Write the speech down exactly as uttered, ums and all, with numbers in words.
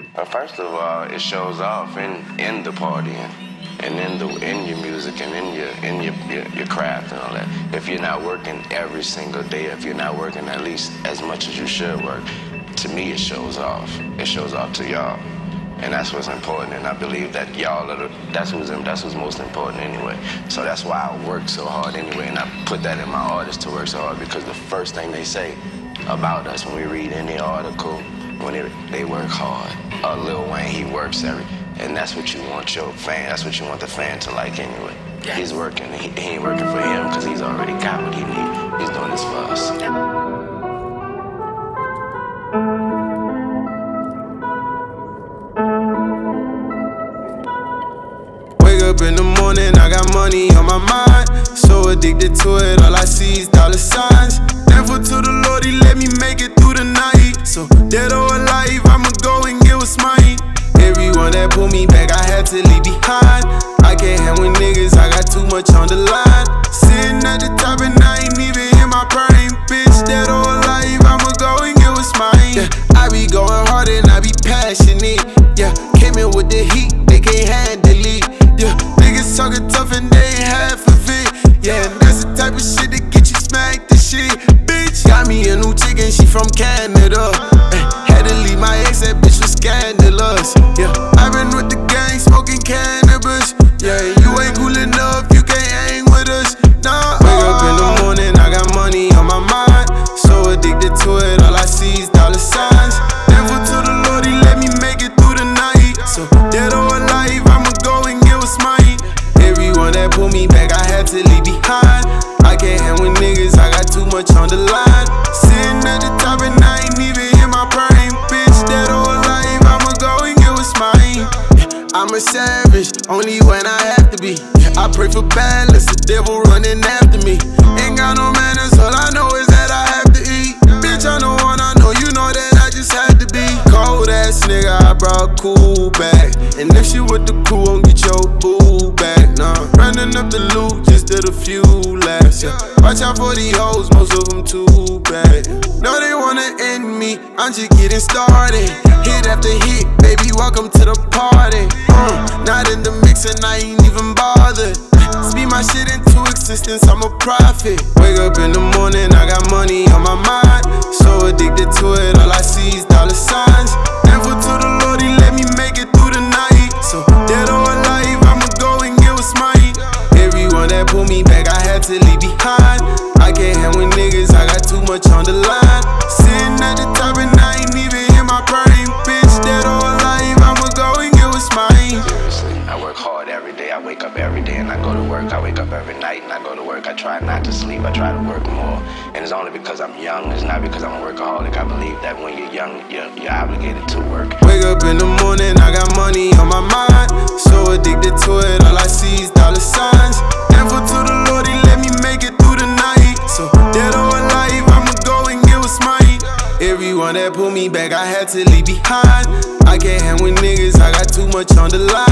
Well, first of all, it shows off in, in the partying and in the in your music and in your in your, your your craft and all that. If you're not working every single day, if you're not working at least as much as you should work, to me it shows off. It shows off to y'all, and that's what's important. And I believe that y'all are the, that's who's that's who's most important anyway. So that's why I work so hard anyway, and I put that in my artists to work so hard, because the first thing they say about us when we read any article, when they, they work hard. Uh, Lil Wayne, he works every, and that's what you want your fan, that's what you want the fan to like anyway. Yeah. He's working, he, he ain't working for him because he's already got what he needs. He's doing this for us. Wake up in the morning, I got money on my mind. So addicted to it, all I see is dollar signs. Thankful to the Lord, he let me make it through the night. So dead or alive, I'ma go and get what's mine. Everyone that pulled me back, I had to leave behind. I can't hang with niggas, I got too much on the line. Sitting at the top and I ain't even in my prime. Bitch, dead or alive, I'ma go and get what's mine. Yeah, I be going hard and I be passionate. Yeah, came in with the heat, they can't handle it. Yeah, niggas talking tough and they ain't half of it. Yeah, and that's the type of shit that get you smacked the shit. Bitch, got me a new chick and she from Canada. Ay, had to leave my ex, that bitch was scandalous. Yeah, I been with the gang smoking cannabis. Yeah, you ain't cool enough, you can't hang with us. Nah, wake up in the morning, I got money on my mind. So addicted to it, all I see is dollar signs. Thankful to the Lord, he let me make it through the night. So dead or alive, I'ma go and get what's mine. Everyone that pulled me back, I had to leave behind. I can't hang with niggas, I got too much on the line. Sitting at the top and I ain't even in my prime. Bitch, dead or alive, I'ma go and get what's mine. I'm a savage, only when I have to be. I pray for balance, the devil running after me. Ain't got no manners, all I know is that I have to eat. Bitch, I know one, I know you know that I just had to be. Cold ass nigga, I brought cool back. And if she with the cool, won't get your boo back. Nah, running up the loot, just did a few laps. Yeah. Watch out for these hoes, most of them too bad. No, they wanna end me, I'm just getting started. Hit after hit, baby, welcome to the party. Mm, not in the mix and I ain't even bothered. Speed my shit into existence, I'm a prophet. Wake up in the morning, I got money on my mind. So addicted to it, all I see is dollar signs. Thankful to the Lord, he let me make it through the night. So dead or alive, I'ma go and get what's mine. Everyone that pulled me back, I had to leave behind. I can't hang with niggas, I got too much on the line. Sitting at the top and I ain't even in my prime. Bitch, dead or alive, I'ma go and get what's mine. Seriously, I work hard every day. I wake up every day and I go to work. I wake up every night and I go to work. I try not to sleep. I try to work more. And it's only because I'm young. It's not because I'm a workaholic. I believe that when you're young, you're, you're obligated to work. Wake up in the morning, I got money on my mind. So addicted to it, all I see is dollar signs. Thankful to the Lord, he let me make it through the night. So dead or alive, I'ma go and get what's mine. Everyone that pulled me back, I had to leave behind. I can't hang with niggas, I got too much on the line.